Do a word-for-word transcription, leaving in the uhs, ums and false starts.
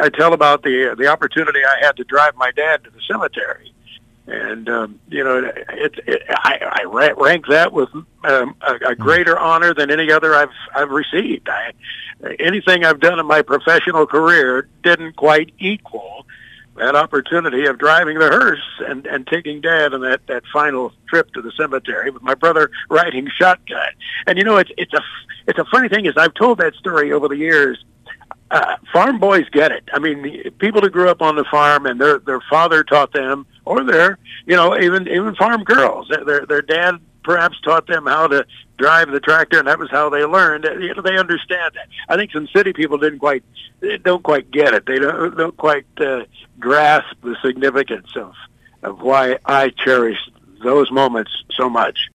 I tell about the the opportunity I had to drive my dad to the cemetery. And, um, you know, it, it, I, I rank that with um, a, a greater honor than any other I've I've received. I, anything I've done in my professional career didn't quite equal that opportunity of driving the hearse and, and taking Dad on that, that final trip to the cemetery with my brother riding shotgun. And, you know, it's it's a, it's a funny thing is I've told that story over the years. Uh, farm boys get it. I mean, people who grew up on the farm and their their father taught them, or their, you know, even even farm girls, their their dad perhaps taught them how to drive the tractor, and that was how they learned. You know, they understand that. I think some city people didn't quite, they don't quite get it. They don't don't quite uh, grasp the significance of of why I cherish those moments so much.